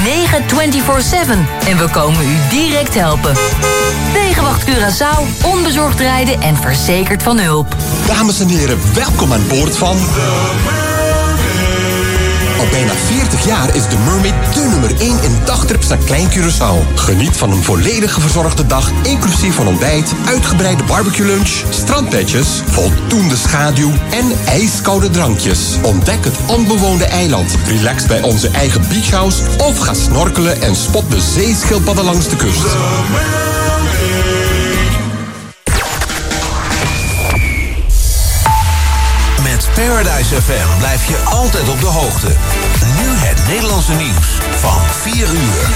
9/24/7 en we komen u direct helpen. Wegenwacht Curaçao, onbezorgd rijden en verzekerd van hulp. Dames en heren, welkom aan boord van... Al bijna 40 jaar is de Mermaid de nummer 1 in dagtrips naar Klein Curaçao. Geniet van een volledige verzorgde dag, inclusief van ontbijt, uitgebreide barbecue lunch, strandbedjes, voldoende schaduw en ijskoude drankjes. Ontdek het onbewoonde eiland, relax bij onze eigen beachhouse of ga snorkelen en spot de zeeschildpadden langs de kust. Met Paradise FM blijf je altijd op de hoogte. Nu het Nederlandse nieuws van 4 uur.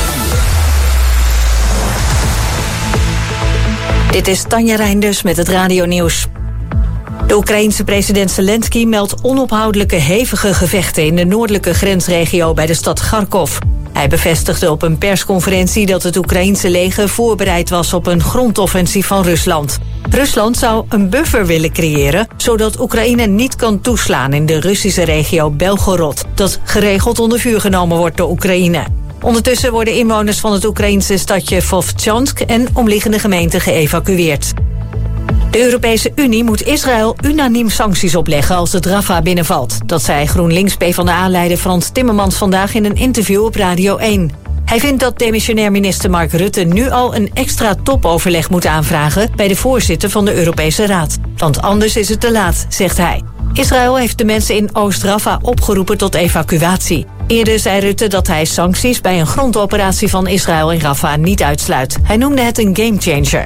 Dit is Tanja Reinders met het radionieuws. De Oekraïense president Zelensky meldt onophoudelijke hevige gevechten in de noordelijke grensregio bij de stad Kharkov. Hij bevestigde op een persconferentie dat het Oekraïense leger voorbereid was op een grondoffensief van Rusland. Rusland zou een buffer willen creëren, zodat Oekraïne niet kan toeslaan in de Russische regio Belgorod, dat geregeld onder vuur genomen wordt door Oekraïne. Ondertussen worden inwoners van het Oekraïense stadje Vovchansk en omliggende gemeenten geëvacueerd. De Europese Unie moet Israël unaniem sancties opleggen als het Rafah binnenvalt. Dat zei GroenLinks-PvdA-leider Frans Timmermans vandaag in een interview op Radio 1. Hij vindt dat demissionair minister Mark Rutte nu al een extra topoverleg moet aanvragen bij de voorzitter van de Europese Raad. Want anders is het te laat, zegt hij. Israël heeft de mensen in Oost-Rafah opgeroepen tot evacuatie. Eerder zei Rutte dat hij sancties bij een grondoperatie van Israël in Rafah niet uitsluit. Hij noemde het een gamechanger.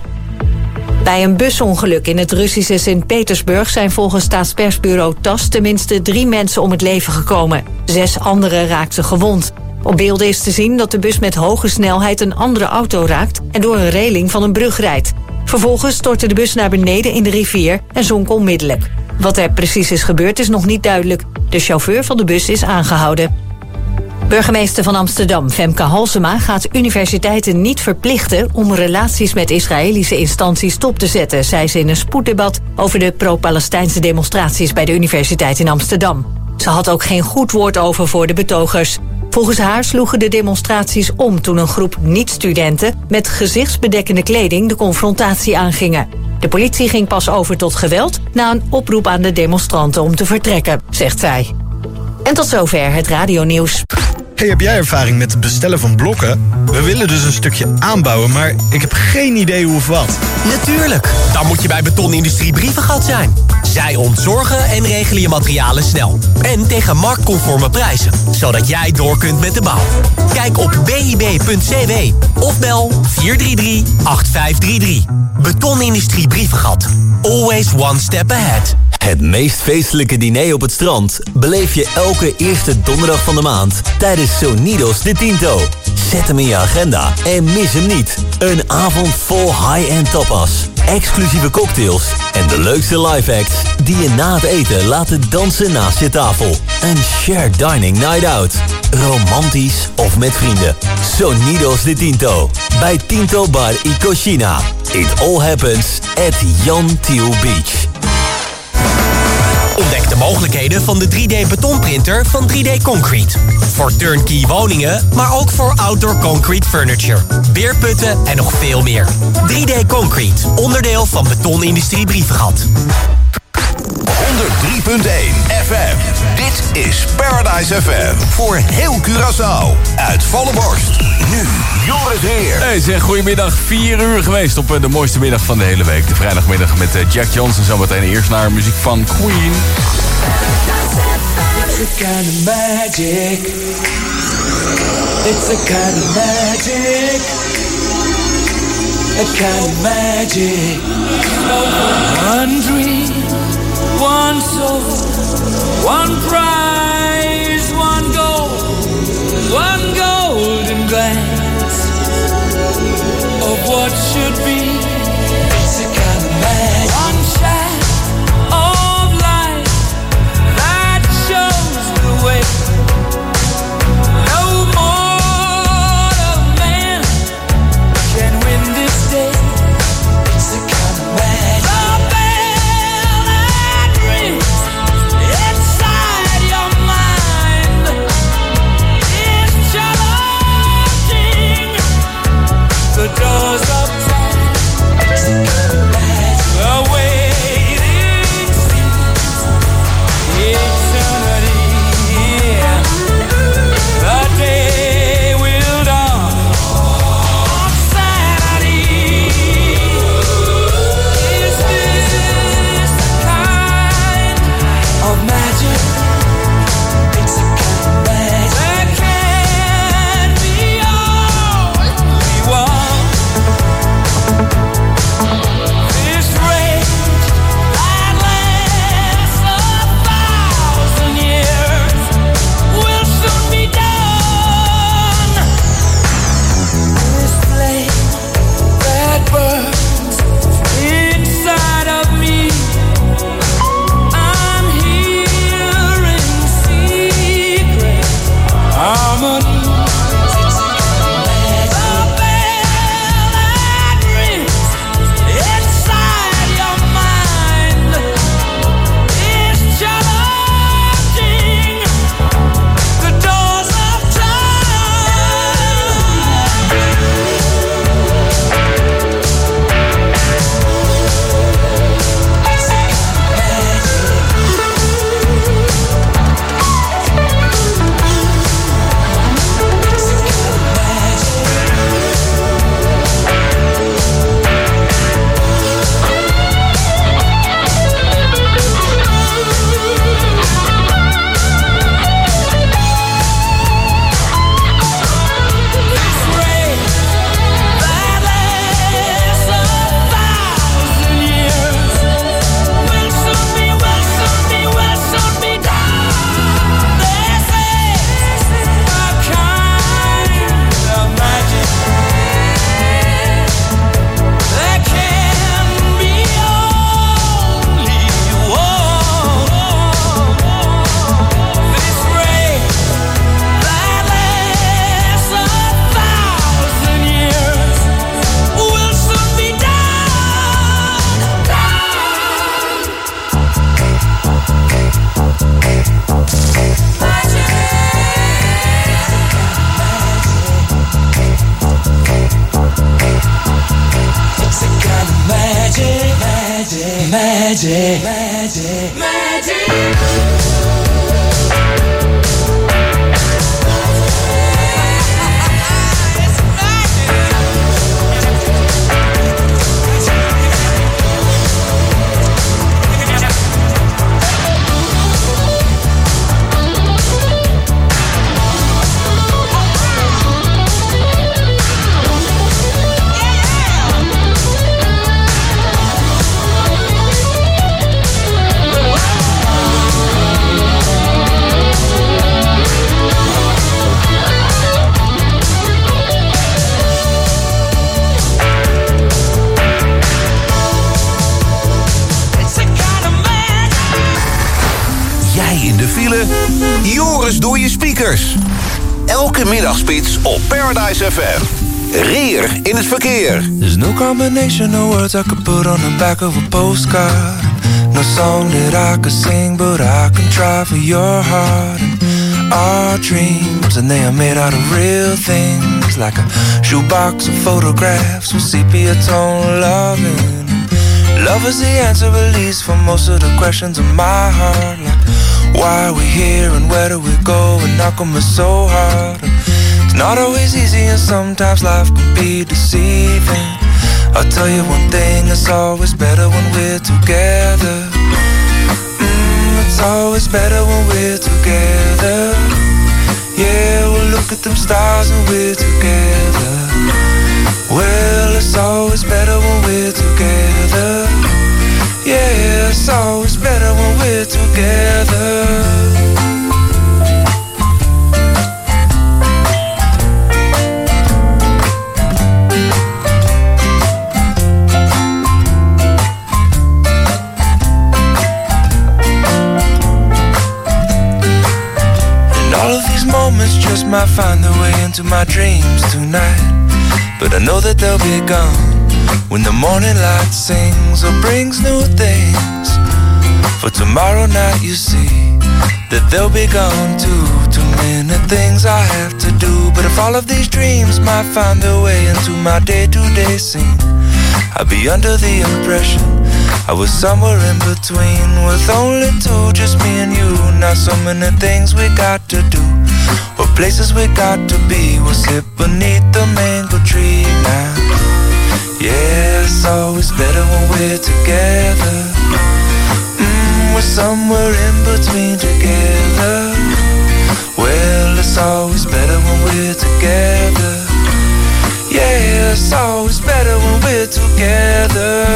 Bij een busongeluk in het Russische Sint-Petersburg zijn volgens staatspersbureau TASS tenminste 3 mensen om het leven gekomen. 6 anderen raakten gewond. Op beelden is te zien dat de bus met hoge snelheid een andere auto raakt en door een reling van een brug rijdt. Vervolgens stortte de bus naar beneden in de rivier en zonk onmiddellijk. Wat er precies is gebeurd is nog niet duidelijk. De chauffeur van de bus is aangehouden. Burgemeester van Amsterdam, Femke Halsema, gaat universiteiten niet verplichten om relaties met Israëlische instanties stop te zetten, zei ze in een spoeddebat over de pro-Palestijnse demonstraties bij de Universiteit in Amsterdam. Ze had ook geen goed woord over voor de betogers. Volgens haar sloegen de demonstraties om toen een groep niet-studenten met gezichtsbedekkende kleding de confrontatie aangingen. De politie ging pas over tot geweld na een oproep aan de demonstranten om te vertrekken, zegt zij. En tot zover het radionieuws. Hey, heb jij ervaring met het bestellen van blokken? We willen dus een stukje aanbouwen, maar ik heb geen idee hoe of wat. Natuurlijk, dan moet je bij Betonindustrie Brievengat zijn. Zij ontzorgen en regelen je materialen snel. En tegen marktconforme prijzen, zodat jij door kunt met de bouw. Kijk op bib.cw of bel 433-8533. Betonindustrie Brievengat. Always one step ahead. Het meest feestelijke diner op het strand beleef je elke eerste donderdag van de maand tijdens Sonidos de Tinto. Zet hem in je agenda en mis hem niet. Een avond vol high-end tapas, exclusieve cocktails en de leukste live acts die je na het eten laten dansen naast je tafel. Een shared dining night out. Romantisch of met vrienden. Sonidos de Tinto. Bij Tinto Bar y Cocina. It all happens at Jan Thiel Beach. Ontdek de mogelijkheden van de 3D-betonprinter van 3D Concrete. Voor turnkey woningen, maar ook voor outdoor concrete furniture, beerputten en nog veel meer. 3D Concrete, onderdeel van Betonindustrie Brievengat. 103.1 FM. Dit is Paradise FM. Voor heel Curaçao. Uit volle borst. Nu Joris Heer. Hey zeg, goedemiddag. 4 uur geweest op de mooiste middag van de hele week. De vrijdagmiddag met Jack Johnson. Zometeen eerst naar muziek van Queen. It's a kind of magic. It's a kind of magic. A kind of magic. One dream, one soul, one prize, one goal, one golden glance of what should be. It's a kind of magic. One shaft of light that shows the way. No mortal man can win this day. It's a kind of magic. The bell that rings inside your mind is just magic, magic, magic. Joris door je speakers. Elke middagspits op Paradise FM. Reer in het verkeer. There's no combination of words I could put on the back of a postcard. No song that I could sing, but I can try for your heart. And our dreams, and they are made out of real things, like a shoebox of photographs with sepia tone loving. Love is the answer, at least, for most of the questions in my heart. Like, why are we here and where do we go? And how come it's so hard? And it's not always easy and sometimes life can be deceiving. I'll tell you one thing, it's always better when we're together. It's always better when we're together. Yeah, we'll look at them stars and we're together. Well, it's always better when we're together. Yeah, it's always better when we're together. And all of these moments just might find their way into my dreams tonight. But I know that they'll be gone when the morning light sings or brings new things. For tomorrow night you see that they'll be gone too. Too many things I have to do. But if all of these dreams might find their way into my day-to-day scene, I'd be under the impression I was somewhere in between, with only two, just me and you. Not so many things we got to do, or places we got to be. We'll sit beneath the mango tree now. Yeah, it's always better when we're together. We're somewhere in between together. Well, it's always better when we're together. Yeah, it's always better when we're together.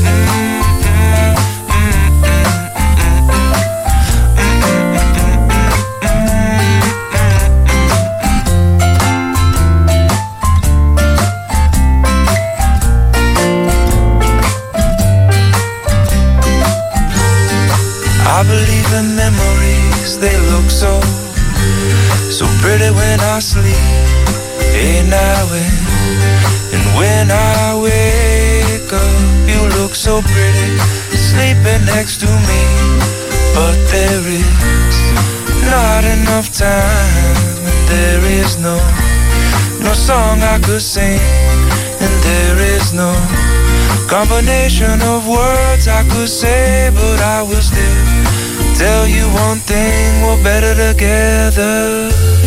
I believe in memories, they look so pretty when I sleep. Hey, now and when I wake up, you look so pretty, sleeping next to me. But there is not enough time, and there is no song I could sing, and there is no combination of words I could say, but I will still tell you one thing, we're better together.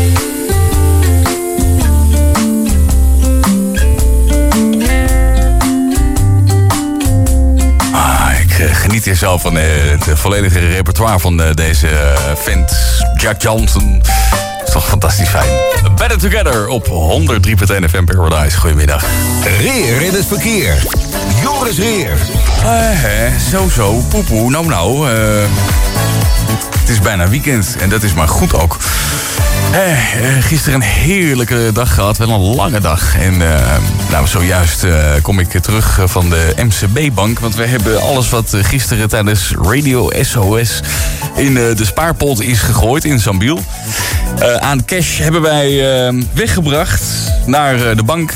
Ik geniet hier zo van het volledige repertoire van deze vent, Jack Johnson. Dat is toch fantastisch fijn. Better Together op 103.1 FM Paradise. Goedemiddag. Reer in het verkeer. Joris Reer. Zo, poepoe, nou. Het is bijna weekend en dat is maar goed ook. Gisteren een heerlijke dag gehad, wel een lange dag. En zojuist kom ik terug van de MCB-bank. Want we hebben alles wat gisteren tijdens Radio SOS in de spaarpot is gegooid in Zambiel. Aan cash hebben wij weggebracht naar de bank.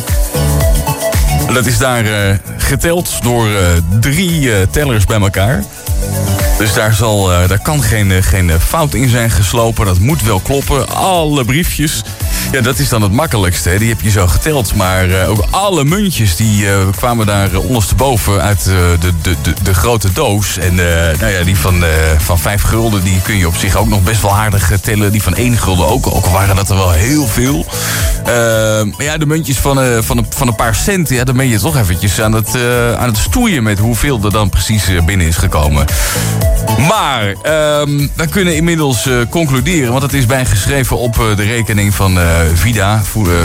Dat is daar geteld door 3 tellers bij elkaar. Dus daar kan geen fout in zijn geslopen. Dat moet wel kloppen. Alle briefjes Ja, dat is dan het makkelijkste. Hè. Die heb je zo geteld. Maar ook alle muntjes die kwamen daar ondersteboven uit de grote doos. En nou ja, die van 5 gulden die kun je op zich ook nog best wel aardig tellen. Die van 1 gulden ook al waren dat er wel heel veel. Maar ja, de muntjes van een paar cent, ja, dan ben je toch eventjes aan het stoeien met hoeveel er dan precies binnen is gekomen. Maar we kunnen inmiddels concluderen, want het is bijgeschreven op de rekening van VIBA,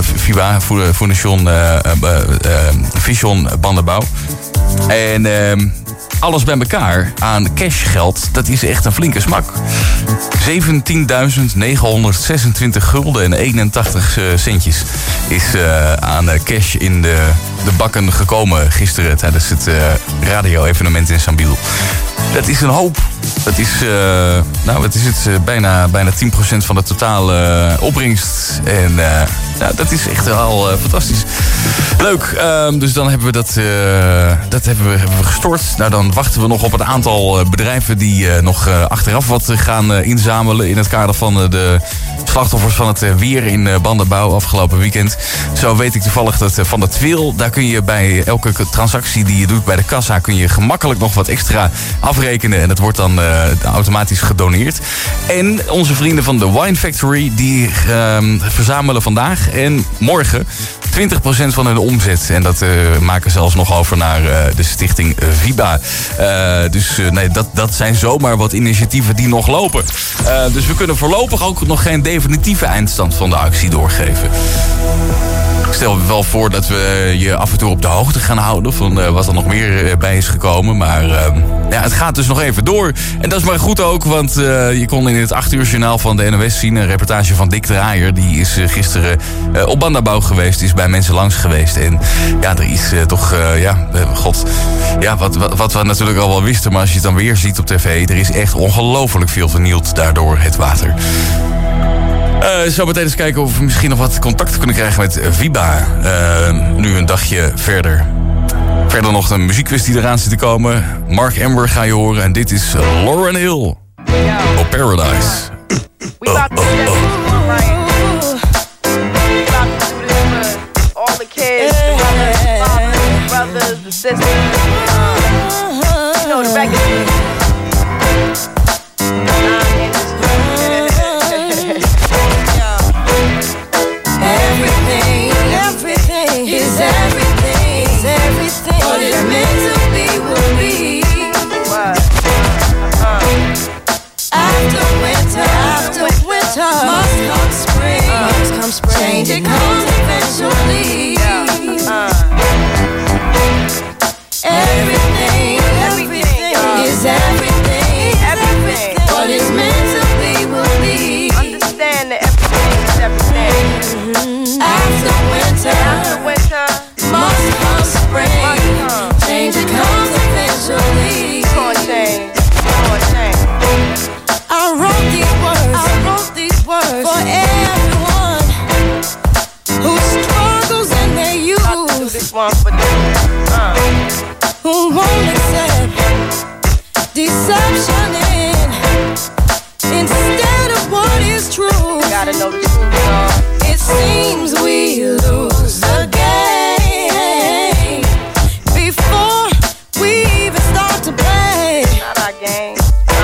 Vision Bandenbouw. En alles bij elkaar aan cashgeld, dat is echt een flinke smak. 17.926 gulden en 81 centjes is aan cash in de bakken gekomen gisteren tijdens het radio-evenement in Sambiel. Dat is een hoop. Dat is, wat is het? Bijna 10% van de totale opbrengst. En dat is echt wel fantastisch. Leuk. Dus dan hebben we dat hebben we gestort. Nou, dan wachten we nog op een aantal bedrijven die nog achteraf wat gaan inzamelen in het kader van de slachtoffers van het weer in Bandenbouw afgelopen weekend. Zo weet ik toevallig dat van de Twil, daar kun je bij elke transactie die je doet bij de kassa, kun je gemakkelijk nog wat extra afrekenen. En dat wordt dan automatisch gedoneerd. En onze vrienden van de Wine Factory, die verzamelen vandaag en morgen 20% van hun omzet. En dat maken ze alsnog over naar de stichting VIBA. Dus dat zijn zomaar wat initiatieven die nog lopen. Dus we kunnen voorlopig ook nog geen definitieve eindstand van de actie doorgeven. Ik stel wel voor dat we je af en toe op de hoogte gaan houden van wat er nog meer bij is gekomen. Maar het gaat dus nog even door. En dat is maar goed ook, want je kon in het 8 uur journaal van de NOS zien een reportage van Dick Draaier. Die is gisteren op Bandenbouw geweest, is bij mensen langs geweest. En ja, er is toch, wat we natuurlijk al wel wisten, maar als je het dan weer ziet op tv, er is echt ongelooflijk veel vernield daardoor het water. Zo meteen eens kijken of we misschien nog wat contact kunnen krijgen met VIBA. Nu een dagje verder. Verder nog een muziekquiz die eraan zit te komen. Mark Amber ga je horen. En dit is Lauryn Hill op Paradise. We about to do this, like, we about to do this for all the kids, the mothers, the fathers, the brothers, the sisters. You know the record. Everything is everything. What is meant to be will be. After winter, must come spring. Change it comes eventually. Everything is everything. What is meant to be will be. Understand that everything is everything. After winter, must come spring. Change it comes eventually. I wrote these words for everyone who struggles in their youth. I'll do this one for them. Who won't accept deception instead of what is true. Gotta know the truth, y'all. It seems we lose the game before we even start to play. Not our game.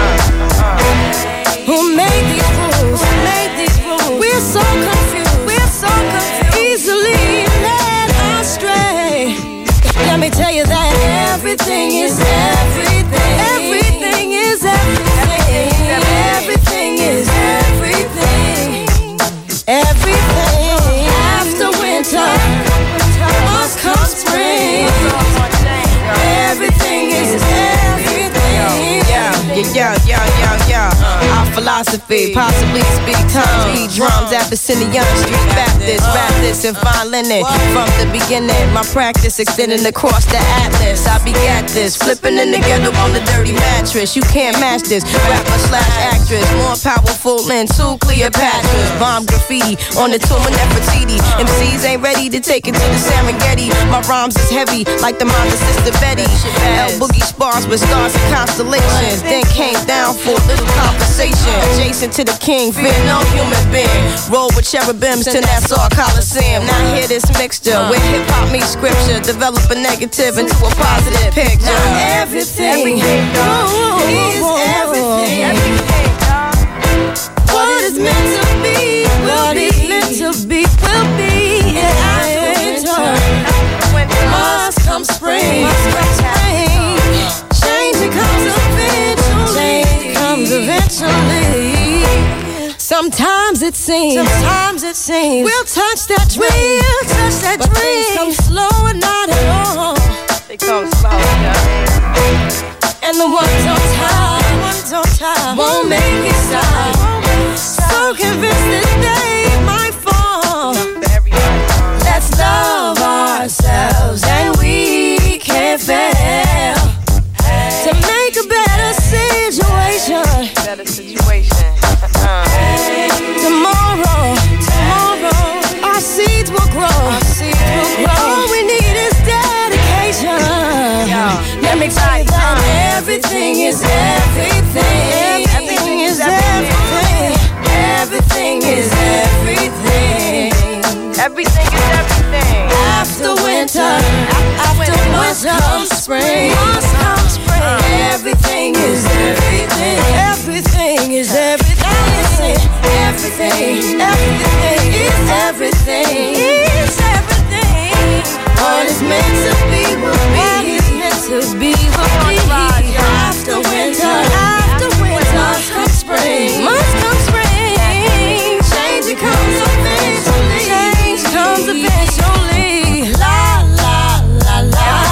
Who made these rules? We're so confused. Easily led astray. Let me tell you that everything is everything. Everything is everything. Everything is everything. Everything. After winter must come spring. Everything is everything. Yeah. Our philosophy, possibly speak tongues, beat drums at Young Street Baptist, rap this and fine linen. From the beginning, my practice extending across the atlas. I begat this, flipping in the ghetto on the dirty mattress. You can't match this, rapper/actress, more powerful than 2 Cleopatras. Bomb graffiti on the tomb of Nefertiti. MCs ain't ready to take it to the Serengeti. My rhymes is heavy like the mind of Sister Betty. L Boogie spars with stars and constellations. Then came down for a little conversation. adjacent to the king, fear no human being. Roll with cherubims to Nassau Coliseum. Now hear this mixture where hip hop meets scripture. Develop a negative into a positive picture. Now everything is everything. What is meant to be will be. Meant to be will be. And after winter must come spring. Change comes eventually. Sometimes it seems we'll touch that dream. But things come slow and not at all. They come slow, yeah. And the ones on top won't make it stop. So convinced that they might fall. Let's love ourselves and we can't fail to make a better situation. Tomorrow, our seeds will grow. All we need is dedication. Let me tell you that everything is everything. Everything is everything. Everything is everything. Everything is everything. After winter must come spring. Everything is everything. Everything is everything. Everything, everything is everything. It's everything. What is meant to be will be. What is meant to be will be. After winter must come spring. Must come spring. Change comes eventually. Change comes eventually. La la la la.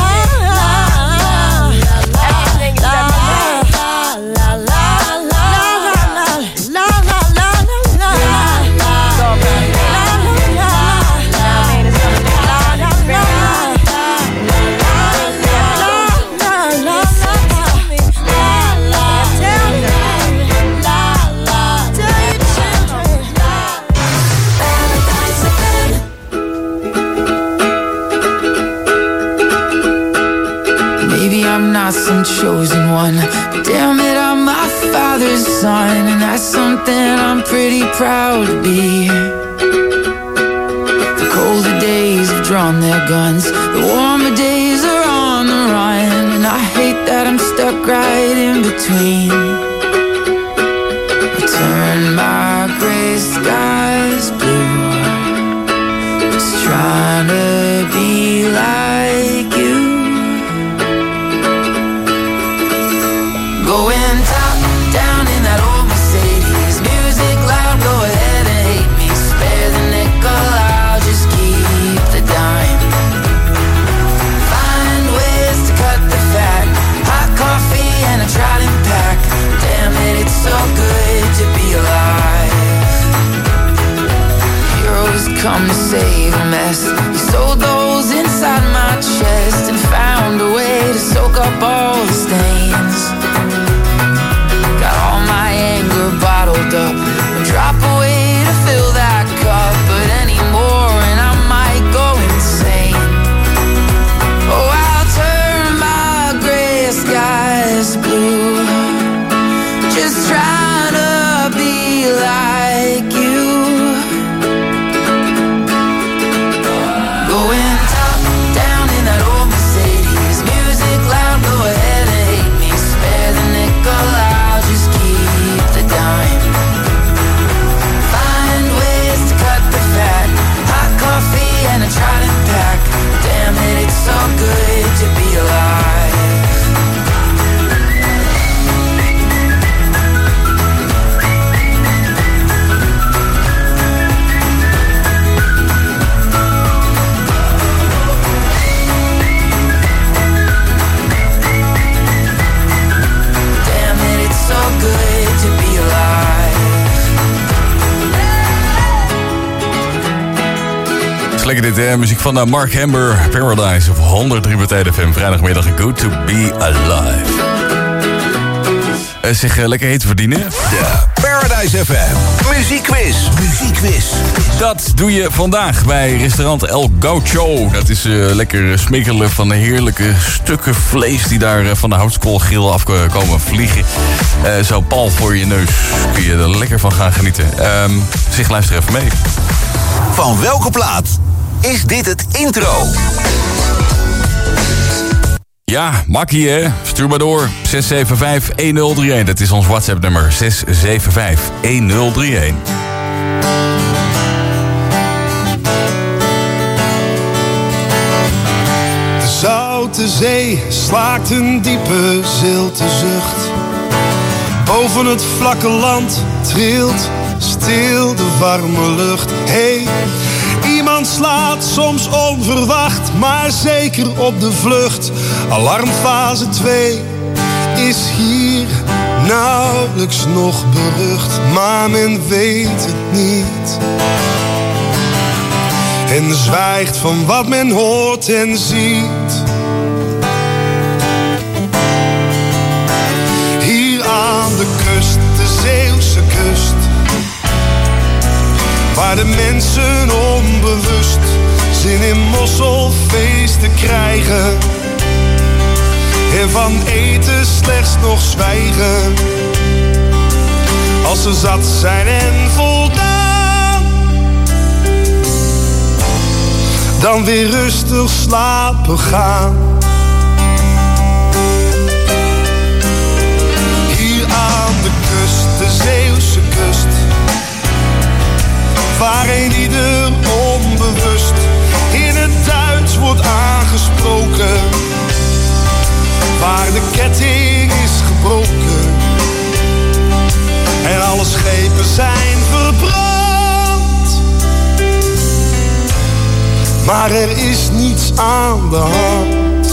Some chosen one, but damn it, I'm my father's son, and that's something I'm pretty proud to be. The colder days have drawn their guns, the warmer days are on the run, and I hate that I'm stuck right in between. I turn my gray skies blue, just trying to be like you. Going top down in that old Mercedes, music loud, go ahead and hate me. Spare the nickel, I'll just keep the dime. Find ways to cut the fat, hot coffee and a Trident pack. Damn it, it's so good to be alive. Heroes come to save a mess. You sold those inside my chest and found a way to soak up all the stains. Got all my anger bottled up, a drop away to fill that cup, but anymore and I might go insane. Oh, I'll turn my gray skies blue, just trying to be like you. Going top down in that old Mercedes, music loud, go ahead and hate me. Spare the nickel, I'll just keep the dime. Find ways to cut the fat, hot coffee and a Trident pack. Damn it, it's so good to be alive. Damn it, it's so good to be alive. Het is lekker dit, hè? Muziek van Mark Hamber, Paradise op 103 FM. Vrijdagmiddag, good to be alive. Zich lekker heet verdienen. De Paradise FM. Muziekquiz. Dat doe je vandaag bij restaurant El Gaucho. Dat is lekker smikkelen van de heerlijke stukken vlees die daar van de houtskoolgrill afkomen vliegen. Zo pal voor je neus kun je er lekker van gaan genieten. Zeg, luister even mee. Van welke plaat is dit het intro? Ja, makkie hè. Stuur maar door. 675-1031. Dat is ons WhatsApp-nummer. 675-1031. De zoute zee slaakt een diepe zilte zucht. Boven het vlakke land trilt stil de warme lucht. Hey, iemand slaat soms onverwacht, maar zeker op de vlucht. Alarmfase 2 is hier nauwelijks nog berucht, maar men weet het niet. En zwijgt van wat men hoort en ziet. Hier aan de kust, de Zeeuwse kust, waar de mensen onbewust zin in mosselfeesten krijgen en van eten slechts nog zwijgen. Als ze zat zijn en voldaan, dan weer rustig slapen gaan. Hier aan de kust, de Zeeuwse kust, waar een ieder onbewust in het Duits wordt aangesproken, waar de ketting is gebroken en alle schepen zijn verbrand. Maar er is niets aan de hand.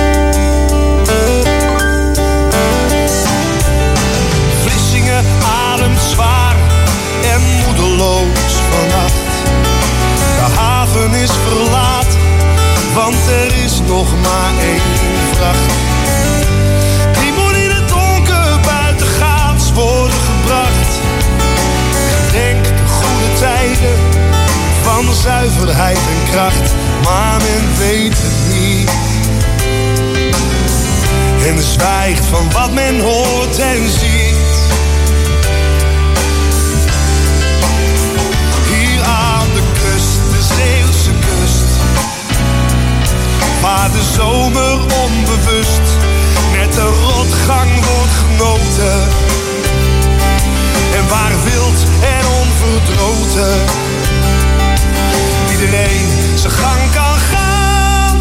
Vlissingen ademt zwaar en moedeloos vannacht. De haven is verlaten, want er is nog maar één vracht. Die moet in het donker buitengaats worden gebracht. Gedenk de goede tijden van zuiverheid en kracht, maar men weet het niet. En zwijgt van wat men hoort en ziet. Zeeuwse kust, waar de zomer onbewust met de rotgang wordt genoten en waar wild en onverdroten iedereen zijn gang kan gaan,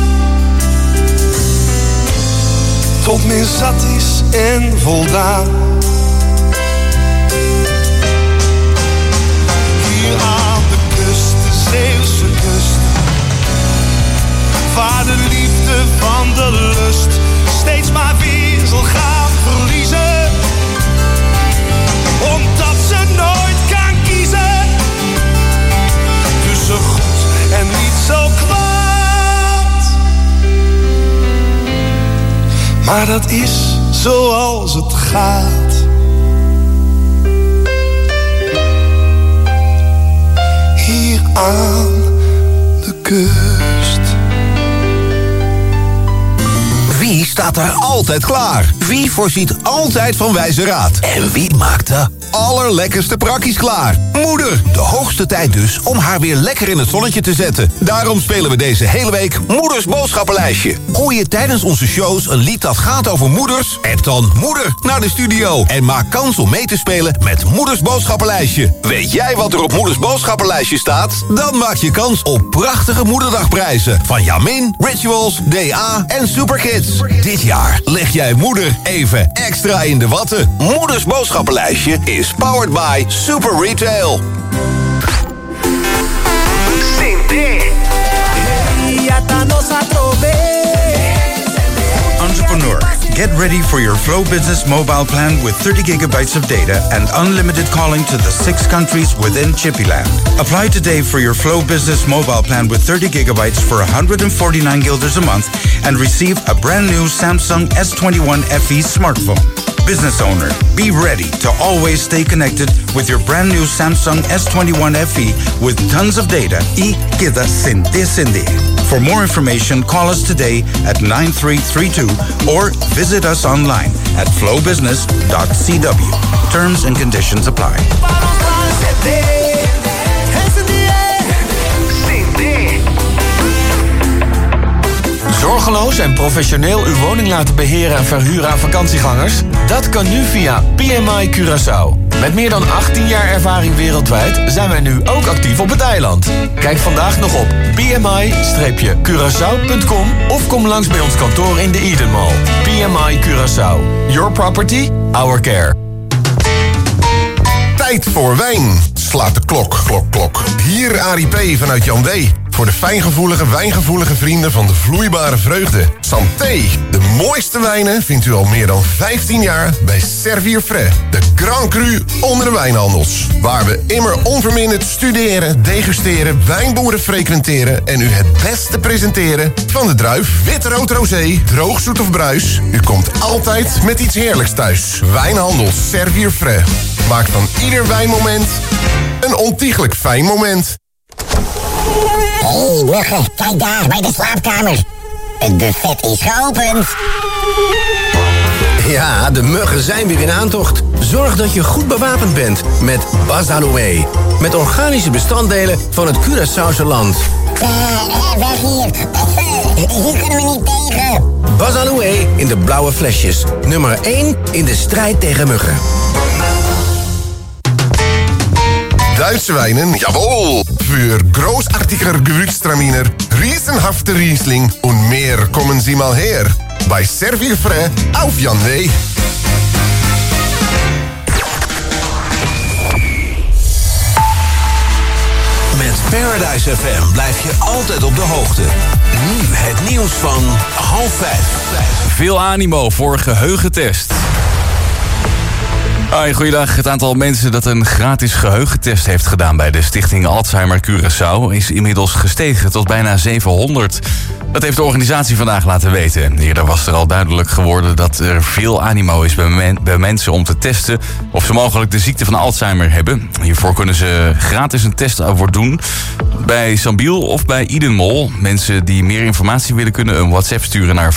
tot men zat is en voldaan. Hier aan de kust, Zeeuwse kust, waar de liefde van de lust steeds maar weer zal gaan verliezen, omdat ze nooit kan kiezen tussen goed en niet zo kwaad. Maar dat is zoals het gaat. Hier aan de kust. Wie staat er altijd klaar? Wie voorziet altijd van wijze raad? En wie maakt de allerlekkerste prakkies klaar? Moeder! De hoogste tijd dus om haar weer lekker in het zonnetje te zetten. Daarom spelen we deze hele week Moeders Boodschappenlijstje. Hoor je tijdens onze shows een lied dat gaat over moeders? App dan moeder naar de studio en maak kans om mee te spelen met Moeders Boodschappenlijstje. Weet jij wat er op Moeders Boodschappenlijstje staat? Dan maak je kans op prachtige moederdagprijzen van Jamin, Rituals, DA en Superkids. Dit jaar leg jij moeder even extra in de watten. Moeders Boodschappenlijstje is powered by Super Retail. Entrepreneur, get ready for your Flow Business mobile plan with 30 gigabytes of data and unlimited calling to the 6 countries within Chippyland. Apply today for your Flow Business mobile plan with 30 gigabytes for 149 guilders a month and receive a brand new Samsung S21 FE smartphone. Business owner, be ready to always stay connected with your brand new Samsung S21 FE with tons of data. Y queda Cindy. For more information, call us today at 9332 or visit us online at flowbusiness.cw. Terms and conditions apply. Zorgeloos en professioneel uw woning laten beheren en verhuren aan vakantiegangers? Dat kan nu via PMI Curaçao. Met meer dan 18 jaar ervaring wereldwijd zijn wij nu ook actief op het eiland. Kijk vandaag nog op pmi-curaçao.com of kom langs bij ons kantoor in de Eden Mall. PMI Curaçao. Your property, our care. Tijd voor wijn. Slaat de klok, klok, klok. Hier Arie P. vanuit Jan D. Voor de fijngevoelige, wijngevoelige vrienden van de vloeibare vreugde. Santé. De mooiste wijnen vindt u al meer dan 15 jaar bij Servier Frais. De Grand Cru onder de wijnhandels. Waar we immer onverminderd studeren, degusteren, wijnboeren frequenteren en u het beste presenteren van de druif. Wit, rood, rosé, droog, zoet of bruis. U komt altijd met iets heerlijks thuis. Wijnhandels Servier Frais. Maakt van ieder wijnmoment een ontiegelijk fijn moment. Hé, muggen, kijk daar, bij de slaapkamer. Het buffet is geopend. Ja, de muggen zijn weer in aantocht. Zorg dat je goed bewapend bent met Bazaloe. Met organische bestanddelen van het Curaçaose land. Weg hier. Hier kunnen we niet tegen. Bazaloe in de blauwe flesjes. Nummer 1 in de strijd tegen muggen. Duitse wijnen, jawohl! Für großartiger Gewürztraminer, riesenhafte Riesling und mehr kommen Sie mal her. Bei Servier Frais auf Jan W. Met Paradise FM blijf je altijd op de hoogte. Nu het nieuws van 4:30. Veel animo voor geheugentest. Hoi, goeiedag. Het aantal mensen dat een gratis geheugentest heeft gedaan bij de stichting Alzheimer Curaçao is inmiddels gestegen tot bijna 700. Dat heeft de organisatie vandaag laten weten. Eerder was er al duidelijk geworden dat er veel animo is bij mensen om te testen of ze mogelijk de ziekte van Alzheimer hebben. Hiervoor kunnen ze gratis een test doen bij Sambiel of bij Eden Mall. Mensen die meer informatie willen kunnen een WhatsApp sturen naar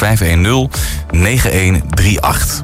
510-9138.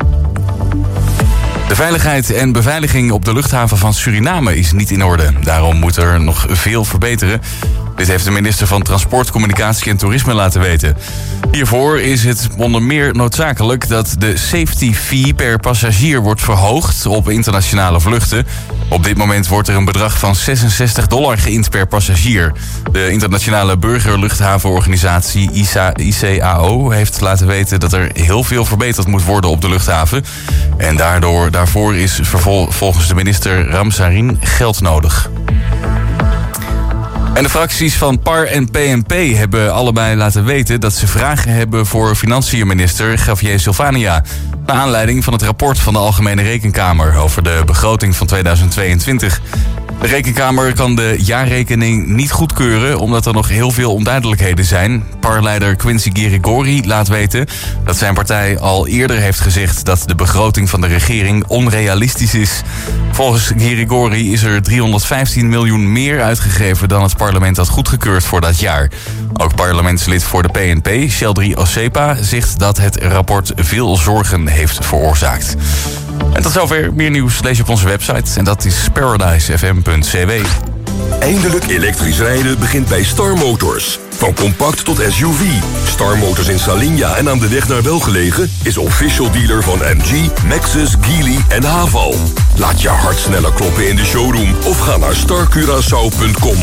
De veiligheid en beveiliging op de luchthaven van Suriname is niet in orde. Daarom moet er nog veel verbeteren. Dit heeft de minister van Transport, Communicatie en Toerisme laten weten. Hiervoor is het onder meer noodzakelijk dat de safety fee per passagier wordt verhoogd op internationale vluchten. Op dit moment wordt er een bedrag van $66 geïnd per passagier. De internationale burgerluchthavenorganisatie ICAO heeft laten weten dat er heel veel verbeterd moet worden op de luchthaven. En daarvoor is volgens de minister Ramsarin geld nodig. En de fracties van PAR en PNP hebben allebei laten weten dat ze vragen hebben voor financiënminister Javier Silvania. Naar aanleiding van het rapport van de Algemene Rekenkamer over de begroting van 2022. De Rekenkamer kan de jaarrekening niet goedkeuren omdat er nog heel veel onduidelijkheden zijn. PAR-leider Quincy Girigori laat weten dat zijn partij al eerder heeft gezegd dat de begroting van de regering onrealistisch is. Volgens Girigori is er 315 miljoen meer uitgegeven dan het parlement had goedgekeurd voor dat jaar. Ook parlementslid voor de PNP, Sheldry Osepa, zegt dat het rapport veel zorgen heeft veroorzaakt. En tot zover. Meer nieuws lees je op onze website. En dat is paradisefm.cw. Eindelijk elektrisch rijden begint bij Star Motors. Van compact tot SUV. Star Motors in Salinja en aan de weg naar Welgelegen is official dealer van MG, Maxus, Geely en Haval. Laat je hart sneller kloppen in de showroom of ga naar starcuraçao.com.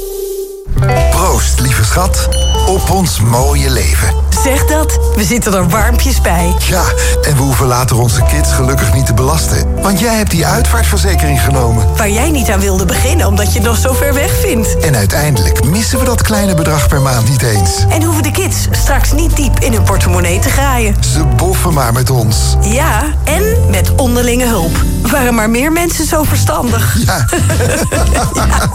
Proost, lieve schat, op ons mooie leven. Zeg dat, we zitten er warmpjes bij. Ja, en we hoeven later onze kids gelukkig niet te belasten. Want jij hebt die uitvaartverzekering genomen. Waar jij niet aan wilde beginnen, omdat je het nog zo ver weg vindt. En uiteindelijk missen we dat kleine bedrag per maand niet eens. En hoeven de kids straks niet diep in hun portemonnee te graaien. Ze boffen maar met ons. Ja, en met onderlinge hulp. Waren maar meer mensen zo verstandig. Ja. Ja.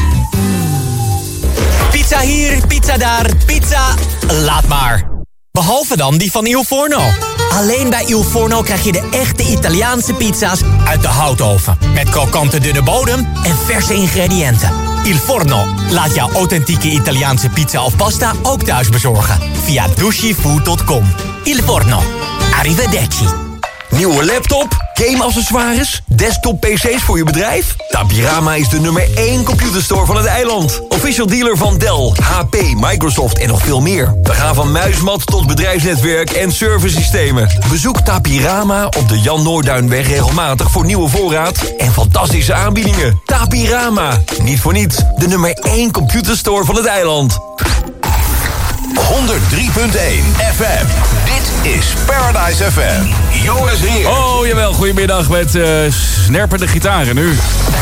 Pizza hier, pizza daar, pizza... laat maar. Behalve dan die van Il Forno. Alleen bij Il Forno krijg je de echte Italiaanse pizza's uit de houtoven. Met krokante dunne bodem en verse ingrediënten. Il Forno laat jouw authentieke Italiaanse pizza of pasta ook thuis bezorgen. Via dushifood.com. Il Forno. Arrivederci. Nieuwe laptop, game-accessoires, desktop-pc's voor je bedrijf? Tapirama is de nummer 1 computerstore van het eiland. Official dealer van Dell, HP, Microsoft en nog veel meer. We gaan van muismat tot bedrijfsnetwerk en servicesystemen. Bezoek Tapirama op de Jan Noorduinweg regelmatig voor nieuwe voorraad en fantastische aanbiedingen. Tapirama, niet voor niets, de nummer 1 computerstore van het eiland. 103.1 FM. Dit is Paradise FM. Joris Heer. Oh, jawel. Goedemiddag met snerpende gitaren nu.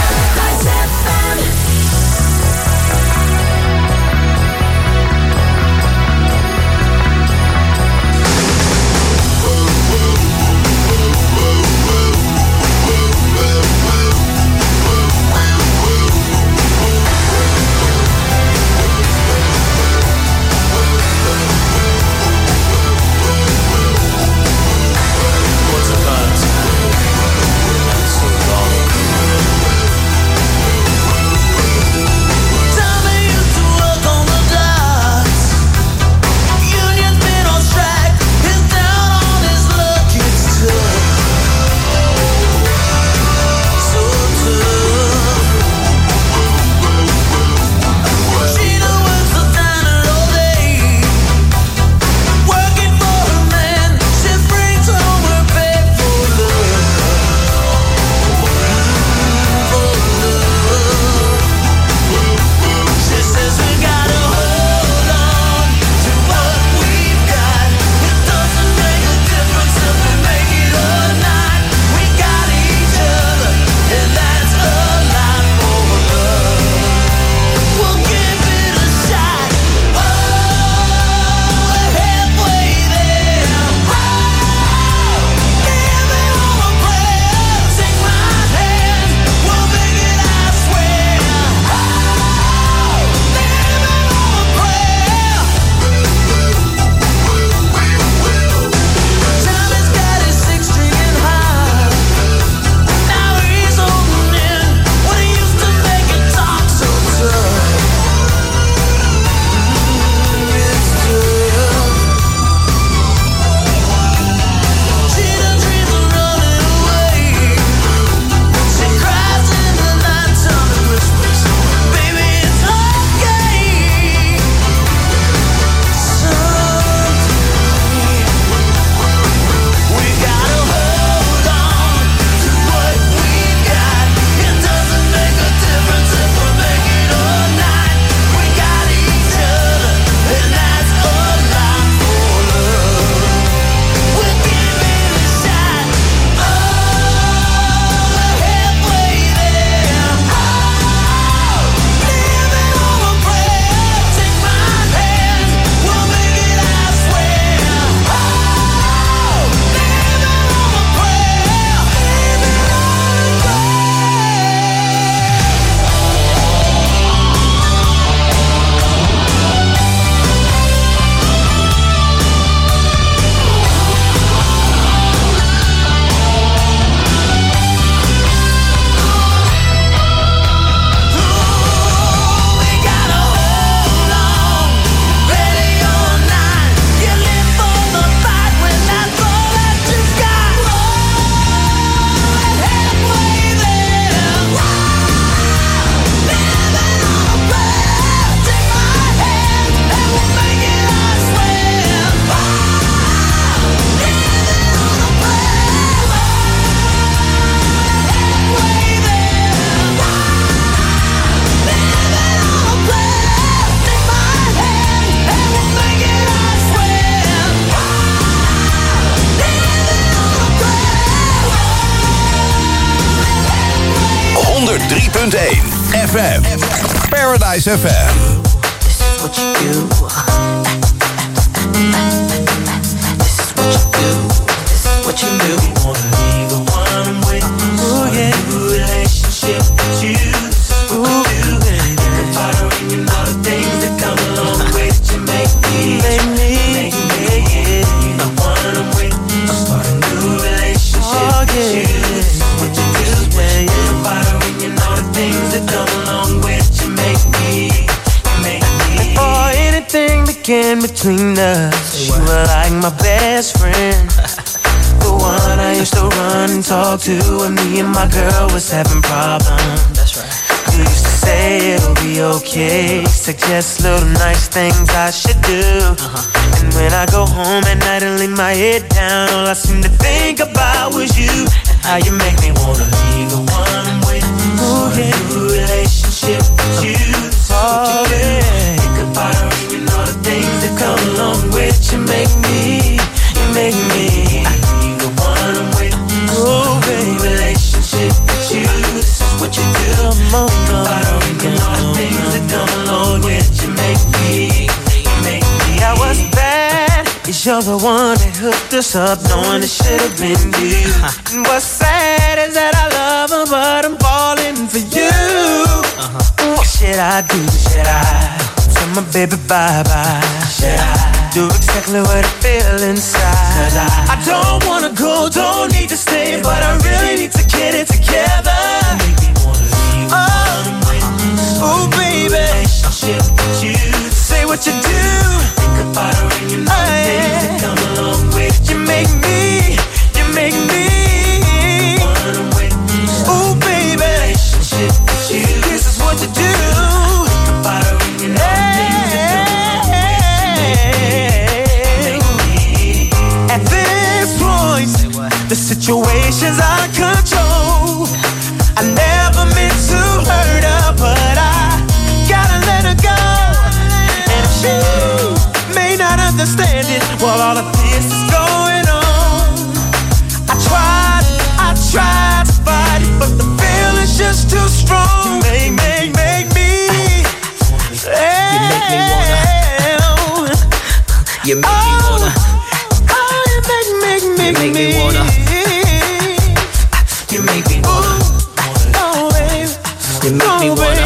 FM. Paradise FM. This is what you do. This is what you do. This is what you do. You wanna be the one I'm with. Oh yeah. New relationship with you. This is what you do. Confiding in all the things that come along with you. Make me. You're the one I'm with. sticking between us. You were like my best friend. The one I used to run and talk to when me and my girl was having problems. That's right. You used to say it'll be okay, suggest little nice things I should do. And when I go home at night and lay my head down, all I seem to think about was you and how you make me wanna be the one I'm with. A new relationship with you. That's what you do. Think about her and all the things that come along with you. Make me be the one I'm with. Oh, baby, relationship with you. This is what you do. Think about her and all the things that come along with you. Make me. I was bad, 'cause you're the one that hooked us up, knowing it should have been you. And what's sad is that I love her, but I'm falling for you. What should I do? Should I tell my baby bye-bye? Should I do exactly what I feel inside? I don't wanna go, don't need to stay, but I really need to get it together. Oh, baby, say what you do. Think about her and you know the things that come along with you. Make me oh, baby, this is what you do. Think about her and you know the things that come along with you. At this point, the situation's out of control. I never meant to hurt her, but I gotta let her go. And she may not understand it while all of this is going on. I tried to fight it, but the feeling's just too strong. You make me. You make me wanna. You make me wanna. Oh, you make me wanna. You make me wanna. Oh, baby. You make me wanna.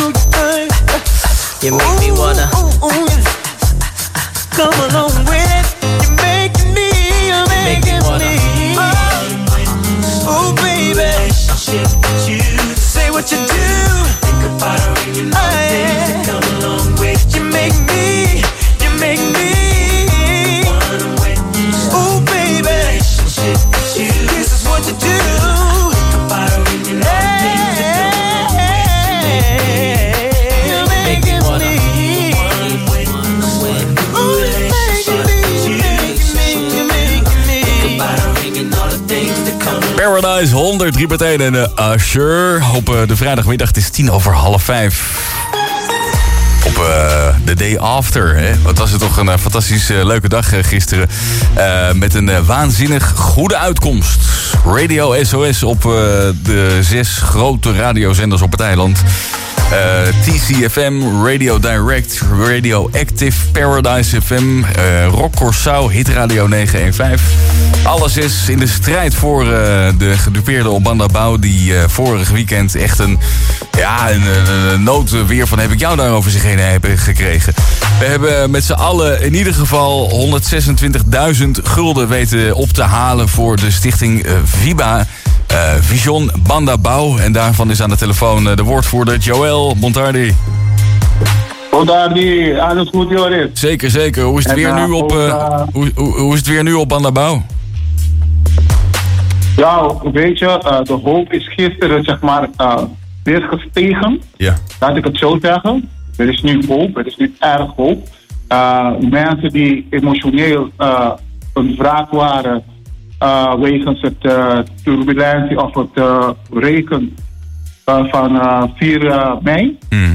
You make me wanna. Come along with it. You make me wanna. Oh, baby. Say what you do. Think about her and you know the things that come along with you. Make me. Oh, baby. This is what you do. Think about her and you know the things that come along with you. Make me wanna. Paradise 103 meteen en Usher op de vrijdagmiddag. Het is 5:10. Op de day after. Hè? Wat was het toch een fantastisch leuke dag gisteren. Met een waanzinnig goede uitkomst. Radio SOS op de 6 grote radiozenders op het eiland. TCFM, Radio Direct, Radio Active, Paradise FM, Rock Curaçao, Hit Radio 915. Alles is in de strijd voor de gedupeerde op Bandabouw die vorig weekend echt een noodweer van heb ik jou daarover zich heen hebben gekregen. We hebben met z'n allen in ieder geval 126.000 gulden weten op te halen voor de stichting VIBA. Vision Bandabouw. En daarvan is aan de telefoon de woordvoerder Joël Montardi. Montardi, alles goed Joris? Zeker. Hoe is het weer nu op hoe is het weer nu op Bandabouw? Ja, weet je, de hoop is gisteren zeg maar weer gestegen. Ja. Laat ik het zo zeggen. Er is nu hoop, er is nu erg hoop. Mensen die emotioneel een wraak waren wegens het turbulentie of het regen van 4 mei.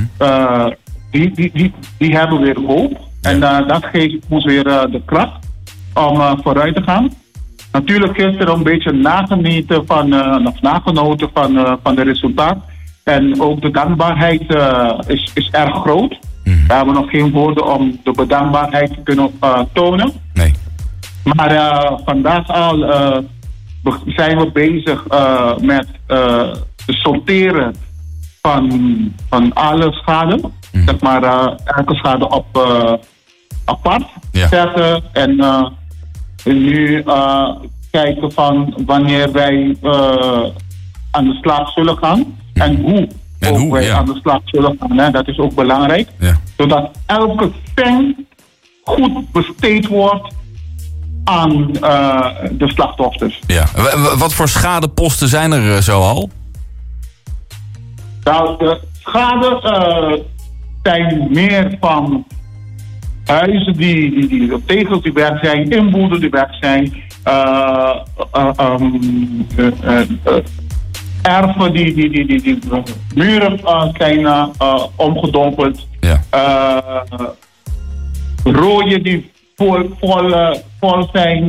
Die hebben weer hoop. En dat geeft ons weer de kracht om vooruit te gaan. Natuurlijk gisteren een beetje nagenoten van de resultaat. En ook de dankbaarheid is erg groot. We hebben nog geen woorden om de bedankbaarheid te kunnen tonen. Nee. Maar vandaag al zijn we bezig met het sorteren van alle schade. Zeg maar elke schade op apart zetten. En nu kijken van wanneer wij aan de slag zullen gaan. En hoe wij aan de slag zullen gaan. Hè? Dat is ook belangrijk. Ja. Zodat elke cent goed besteed wordt aan de slachtoffers. Ja. Wat voor schadeposten zijn er zo al? Nou, de schade zijn meer van huizen die tegels die weg zijn, inboedels die weg zijn, erven die muren zijn omgedompeld, rooien die vol zijn,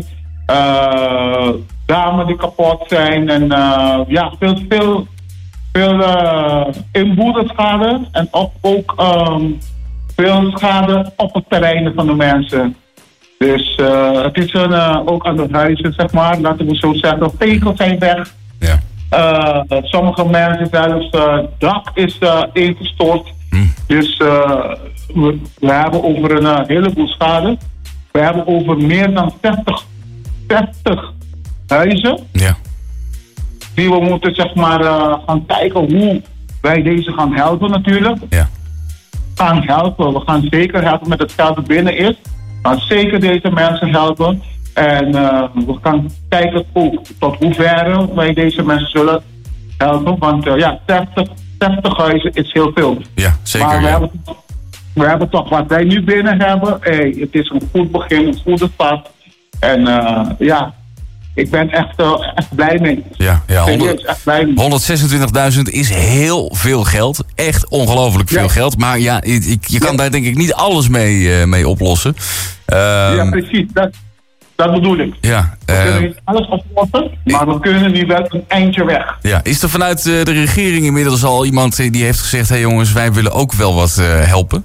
damen die kapot zijn en veel inboedelschade en ook veel schade op het terrein van de mensen. Dus het is ook aan de huizen, zeg maar, laten we zo zeggen, tegels zijn weg. Ja. Sommige mensen zelfs dak is ingestort. Dus we hebben over een heleboel schade. We hebben over meer dan 60 huizen. Ja. Die we moeten, zeg maar, gaan kijken hoe wij deze gaan helpen natuurlijk. Ja. Gaan helpen. We gaan zeker helpen met het geld dat binnen is. We gaan zeker deze mensen helpen. En we gaan kijken ook tot hoeverre wij deze mensen zullen helpen. Want 60 huizen is heel veel. Ja, zeker. Maar we hebben toch wat wij nu binnen hebben. Het is een goed begin, een goede start. En ik ben echt blij mee. Ja, 126.000 is heel veel geld. Echt ongelooflijk veel geld. Maar ja, je kan daar denk ik niet alles mee oplossen. Ja, precies. Dat bedoel ik. Ja, we kunnen niet alles oplossen, maar we kunnen nu wel een eindje weg. Ja, is er vanuit de regering inmiddels al iemand die heeft gezegd: hey jongens, wij willen ook wel wat helpen?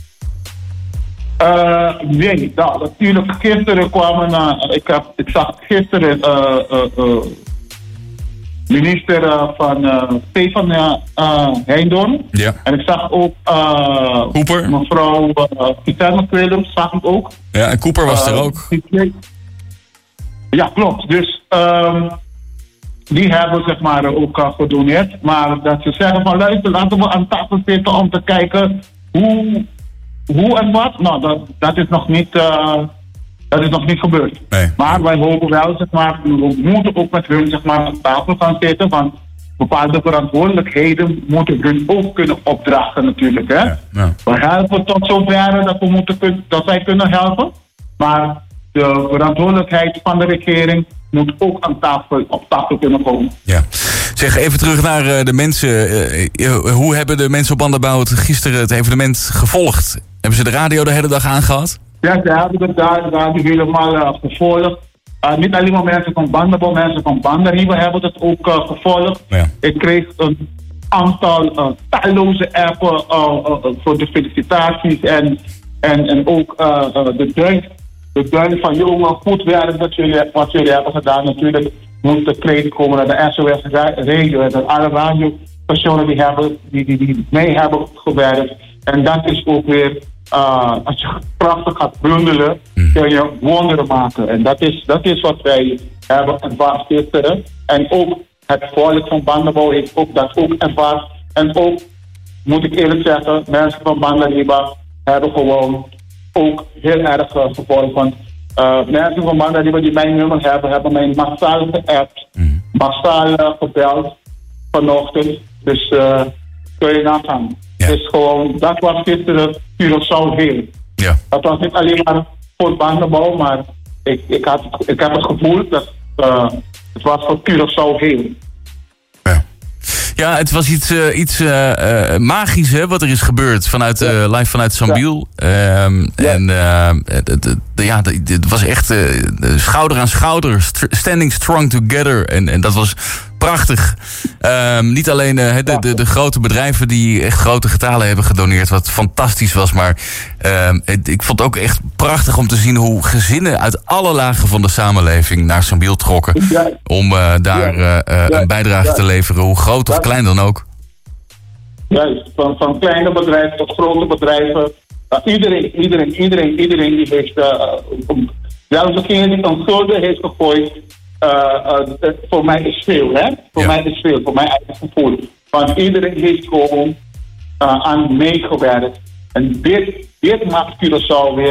Nee, natuurlijk. Gisteren kwamen, ik zag gisteren minister van Stefan Heindorn. Ja. En ik zag ook Cooper. Mevrouw Kitana Kwelum, zag ik ook. Ja, en Cooper was er ook. Ja, klopt. Dus die hebben, zeg maar, ook gedoneerd. Maar dat ze zeggen van luister, laten we aan tafel zitten om te kijken hoe en wat. Nou, dat is nog niet gebeurd. Nee. Maar wij hopen wel, zeg maar, we moeten ook met hun, zeg maar, aan tafel gaan zitten. Want bepaalde verantwoordelijkheden moeten hun ook kunnen opdragen natuurlijk. Hè? Ja. We helpen tot zover dat wij kunnen helpen. Maar de verantwoordelijkheid van de regering moet ook op tafel kunnen komen. Ja. Zeg, even terug naar de mensen. Hoe hebben de mensen op Bandenbouw gisteren het evenement gevolgd? Hebben ze de radio de hele dag aangehad? Ja, ze hebben het daar helemaal gevolgd. Niet alleen maar mensen van Bandenbouw, mensen van Bandenrieven hebben het ook gevolgd. Ja. Ik kreeg een aantal talloze appen voor de felicitaties en ook de duin van jongen, goed werk wat jullie hebben gedaan. Natuurlijk moet de kreet komen naar de SOS regio en alle radiostationen die mee hebben gewerkt. En dat is ook weer, als je krachtig gaat bundelen, kun je wonderen maken. En dat is wat wij hebben ervaren gisteren. En ook het volk van Bandenbouw heeft ook dat ook ervaren. En ook, moet ik eerlijk zeggen, mensen van Bandenriba hebben gewoon ook heel erg gevolgd. Want mensen van Bandenriba die mijn nummer hebben mij massaal geappt, massaal gebeld vanochtend. Dus kun je nagaan. Ja. Dus gewoon, dat was gisteren Curaçao heel. Ja. Dat was niet alleen maar voor Bandenbouw, maar ik heb het gevoel dat het was voor Curaçao heel. Ja, het was iets magisch, hè, wat er is gebeurd live vanuit Sambiel. Ja. Het was echt schouder aan schouder, standing strong together. En dat was prachtig. Niet alleen de grote bedrijven die echt grote getalen hebben gedoneerd, wat fantastisch was, maar ik vond het ook echt prachtig om te zien hoe gezinnen uit alle lagen van de samenleving naar Sambiel trokken. Om daar een bijdrage te leveren, hoe groot of klein dan ook. Juist, van kleine bedrijven tot grote bedrijven. Iedereen die heeft, zelfs degene die van schulden heeft gegooid, voor mij is veel, hè? Voor mij is veel, voor mijn eigen gevoel. Want iedereen heeft gewoon aan meegewerkt. En dit maakt Curaçao weer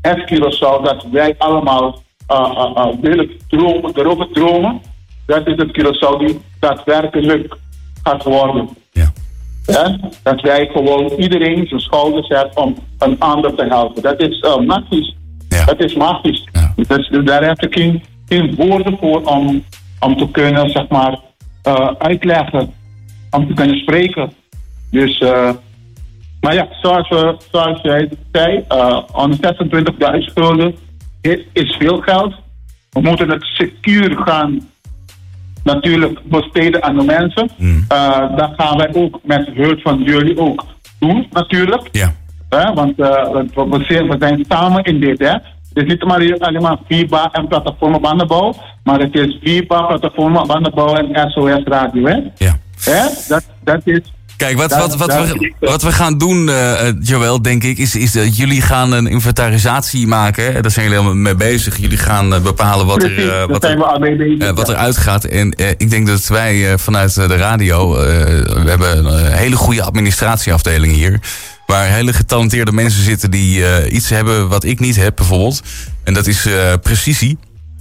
het Curaçao dat wij allemaal willen dromen, erover dromen. Dat is het Curaçao die daadwerkelijk gaat worden. Ja. Ja? Dat wij gewoon iedereen zijn schouders zet om een ander te helpen. Dat is magisch. Ja. Dat is magisch. Ja. Dus daar heb ik geen woorden voor om te kunnen, zeg maar, uitleggen. Om te kunnen spreken. Dus, maar ja, zoals jij zei, 126.000 gulden is veel geld. We moeten het secuur gaan natuurlijk besteden aan de mensen. Dat gaan wij ook met hulp van jullie ook doen, natuurlijk. Ja. Want we zijn samen in dit, hè. Het is niet maar alleen maar VIBA en Platformen Bandenbouw, maar het is VIBA, Platformen Bandenbouw en SOS Radio, hè. Ja. Dat is... Kijk, wat we gaan doen, Joël, denk ik, is dat jullie gaan een inventarisatie maken. Daar zijn jullie helemaal mee bezig. Jullie gaan bepalen wat er uitgaat. En ik denk dat wij vanuit de radio, we hebben een hele goede administratieafdeling hier, waar hele getalenteerde mensen zitten die iets hebben wat ik niet heb, bijvoorbeeld. En dat is precisie.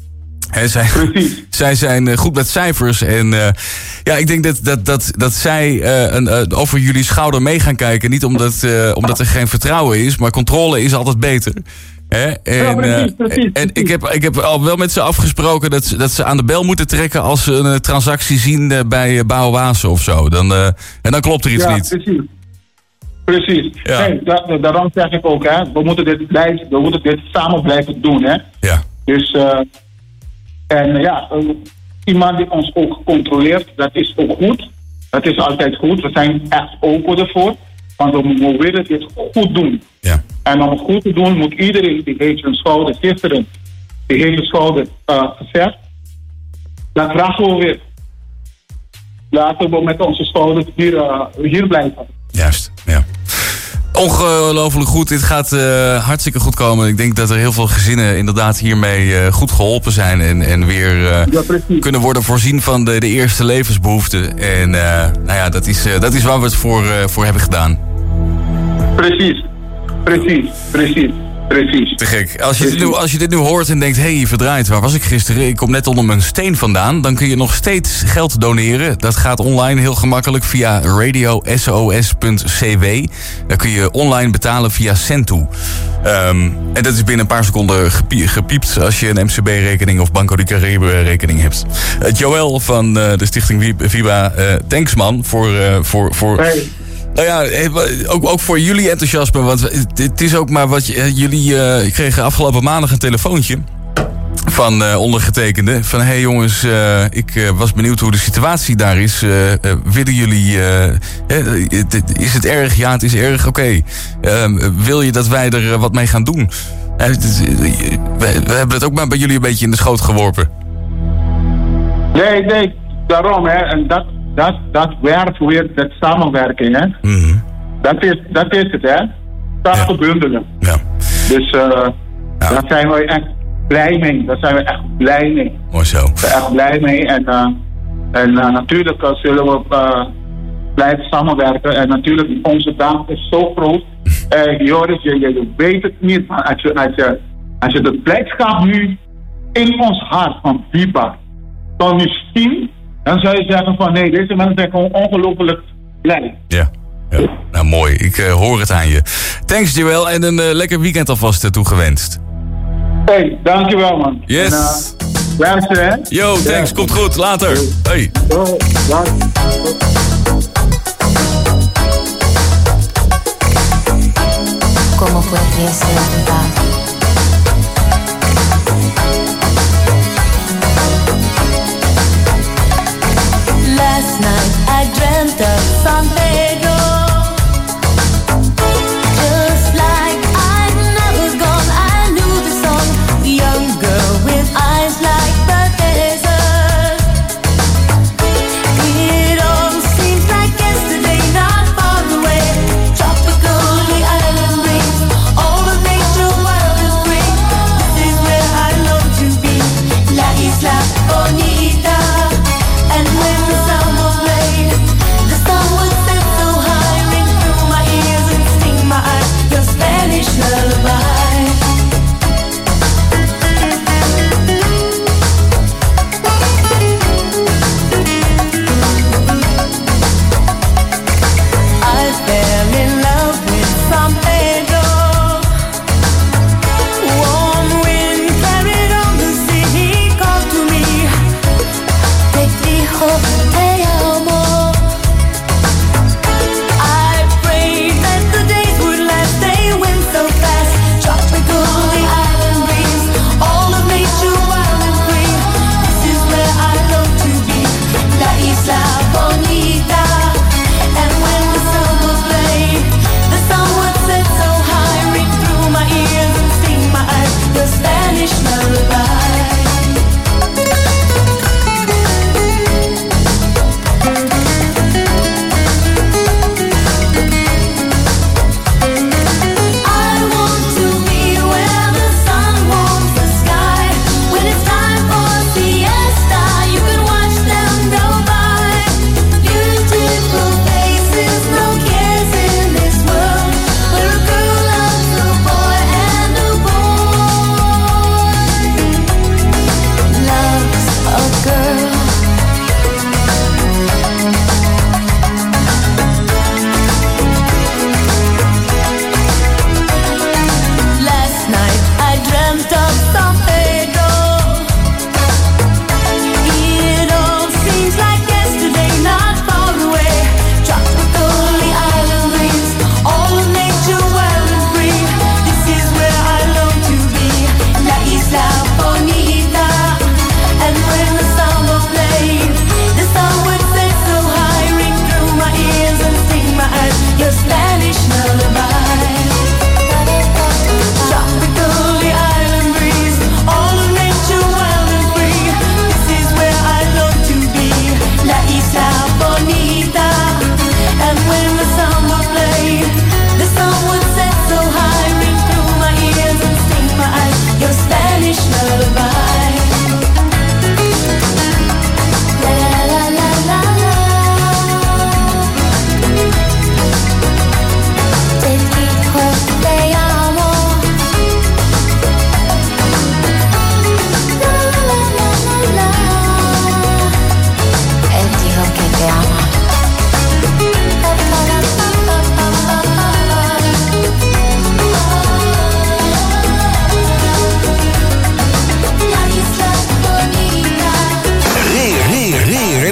Zij zijn goed met cijfers. En ik denk dat zij over jullie schouder mee gaan kijken. Niet omdat er geen vertrouwen is, maar controle is altijd beter. Precies. En ik heb al wel met ze afgesproken dat ze aan de bel moeten trekken als ze een transactie zien bij Bouwwazen of zo. En dan klopt er iets niet. Precies. Ja. Hey, daarom zeg ik ook, hè, we moeten dit samen blijven doen. Hè. Ja. Dus... iemand die ons ook controleert, dat is ook goed. Dat is altijd goed. We zijn echt open ervoor. Want we willen dit goed doen. Ja. En om het goed te doen, moet iedereen die heeft zijn schouder, gisteren, die heeft zijn schouder gezet. Dat vragen we weer. Laten we met onze schouders hier blijven. Juist, ja. Ongelooflijk goed. Dit gaat hartstikke goed komen. Ik denk dat er heel veel gezinnen inderdaad hiermee goed geholpen zijn. En weer kunnen worden voorzien van de eerste levensbehoeften. En dat is waar we het voor hebben gedaan. Precies. Te gek. Als je dit nu hoort en denkt, hey, verdraaid, waar was ik gisteren? Ik kom net onder mijn steen vandaan. Dan kun je nog steeds geld doneren. Dat gaat online heel gemakkelijk via radiosos.cw. Dan kun je online betalen via Sendto. En dat is binnen een paar seconden gepiept als je een MCB-rekening of Banco de Caribe-rekening hebt. Joël van de stichting VIBA, thanks man voor hey. Nou ja, ook voor jullie enthousiasme. Want het is ook maar wat jullie kregen afgelopen maandag een telefoontje van ondergetekende. Van hey jongens, ik was benieuwd hoe de situatie daar is. Willen jullie... is het erg? Ja, het is erg. Oké. Wil je dat wij er wat mee gaan doen? We hebben het ook maar bij jullie een beetje in de schoot geworpen. Nee, daarom. Hè. En dat werkt weer met samenwerking, hè. Mm-hmm. Dat is het, hè. Samen bundelen. Ja. Dus daar zijn we echt blij mee. Mooi zo. We zijn echt blij mee. En natuurlijk zullen we blijven samenwerken. En natuurlijk, onze dank is zo groot. Joris, je weet het niet. Maar als je de blijdschap nu in ons hart van VIBA kan nu zien, dan zou je zeggen van nee, deze mensen zijn gewoon ongelooflijk blij. Ja. Nou mooi, ik hoor het aan je. Thanks Joël en een lekker weekend alvast toegewenst. Hey, dankjewel man. Yes. Luister hè. Yo, thanks, komt goed, later. Hey. Como podría ser verdad? Last night I dreamt of San Pedro, just like I'd never gone. I knew the song, the young girl with eyes like the desert. It all seems like yesterday, not far away. Tropical, the island breeze, all the nature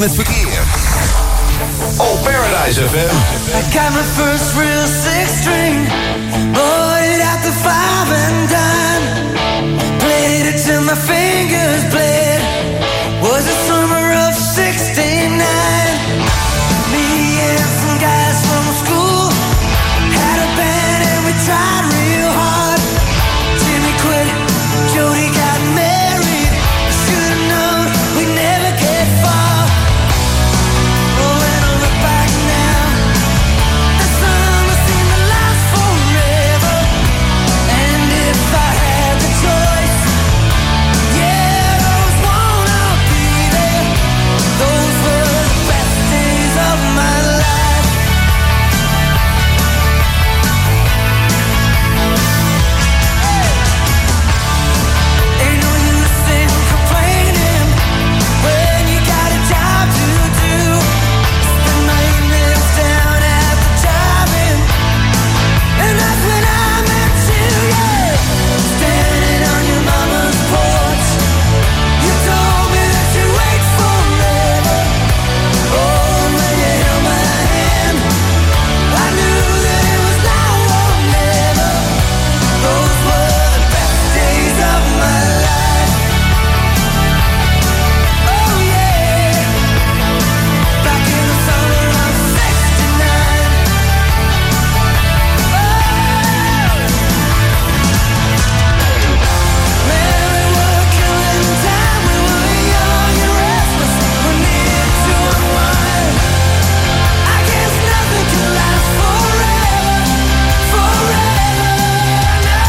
het verkeer. Op Paradise FM. I got my first real six-string, bought it at the 5 and dime. Played it till my fingers bled. Was the summer of '69. Me and some guys from school had a band and we tried real hard. Jimmy quit, Jody got married. Should've known we'd never get far. Oh, when I look back now, the summer seemed to last forever. And if I had the choice, yeah, those won't all be there. Those were the best days of my life. Ain't no use in complaining when you got a job to do. Spend my evenings down at the drive-in, and that's when I met you, yeah. Standing on your mama's porch, you told me that you'd wait forever. Oh, when you held my hand, I knew that it was now or never. Those were the best days of my life. Oh yeah, back in the summer of '69. Man, we were killing time. We were young and restless. We needed to unwind. I guess nothing can last forever, forever. No.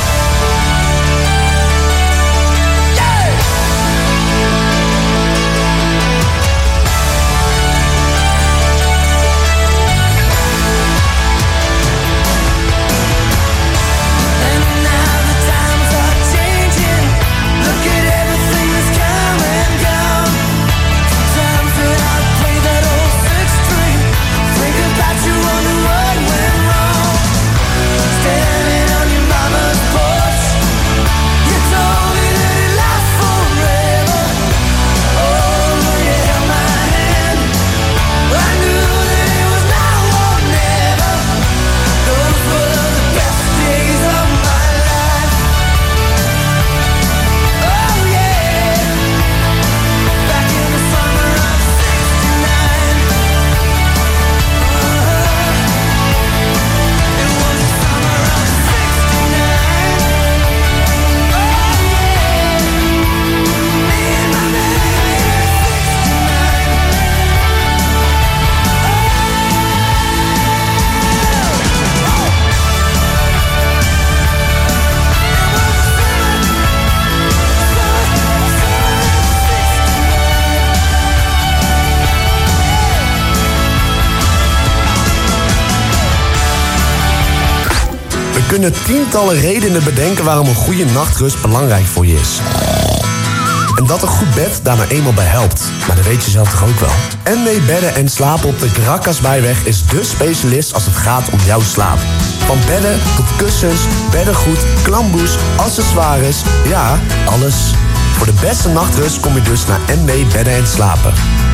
Yeah. And now the times are changing. Look at everything that's come and gone. Sometimes when I play that old six-string, think about you, wonder what went wrong. Standing on your mama's porch, you told me that it lasts forever. Oh, when you held my hand, I knew that it was now or never. Those were the best days of my life. Oh yeah, back in the summer of '69. It was the summer of '69. Oh yeah, me and my baby, We kunnen tientallen redenen bedenken waarom een goede nachtrust belangrijk voor je is. En dat een goed bed daar nou eenmaal bij helpt. Maar dat weet je zelf toch ook wel. NW Bedden en Slapen op de Grakasbijweg is dé specialist als het gaat om jouw slaap. Van bedden tot kussens, beddengoed, klamboes, accessoires. Ja, alles. Voor de beste nachtrust kom je dus naar NW Bedden en Slapen.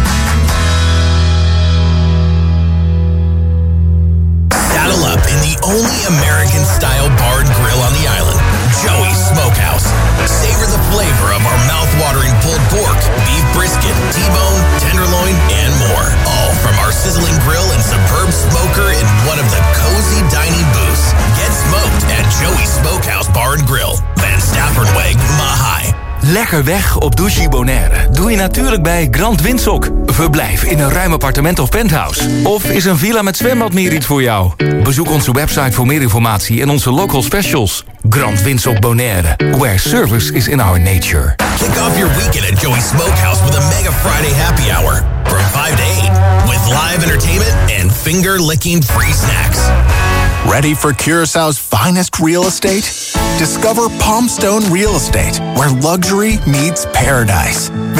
Saddle up in the only American-style bar and grill on the island, Joey's Smokehouse. Savor the flavor of our mouth-watering pulled pork, beef brisket, T-bone, tenderloin, and more. All from our sizzling grill and superb smoker in one of the cozy dining booths. Get smoked at Joey's Smokehouse Bar and Grill, Van Staffordweg, Mahai. Lekker weg op Douchy Bonaire doe je natuurlijk bij Grand Windsock. Verblijf in een ruim appartement of penthouse. Of is een villa met zwembad meer iets voor jou? Bezoek onze website voor meer informatie en onze local specials. Grand Windsock Bonaire, where service is in our nature. Kick off your weekend at Joey's Smokehouse with a Mega Friday happy hour from 5 to 8 with live entertainment and finger-licking free snacks. Ready for Curaçao's finest real estate? Discover Palmstone Real Estate, where luxury meets paradise.